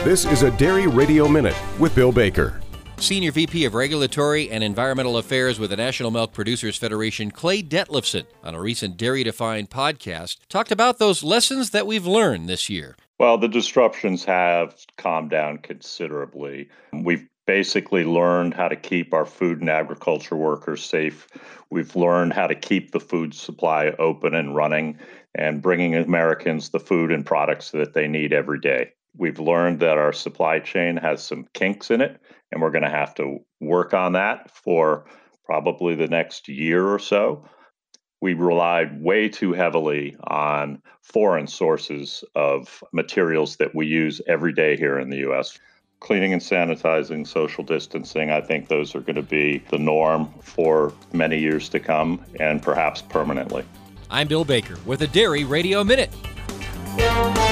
This is a Dairy Radio Minute with Bill Baker. Senior VP of Regulatory and Environmental Affairs with the National Milk Producers Federation, Clay Detlefsen, on a recent Dairy Defined podcast, talked about those lessons that we've learned this year. Well, the disruptions have calmed down considerably. We've basically learned how to keep our food and agriculture workers safe. We've learned how to keep the food supply open and running and bringing Americans the food and products that they need every day. We've learned that our supply chain has some kinks in it, and we're going to have to work on that for probably the next year or so. We relied way too heavily on foreign sources of materials that we use every day here in the U.S. Cleaning and sanitizing, social distancing, I think those are going to be the norm for many years to come and perhaps permanently. I'm Bill Baker with a Dairy Radio Minute.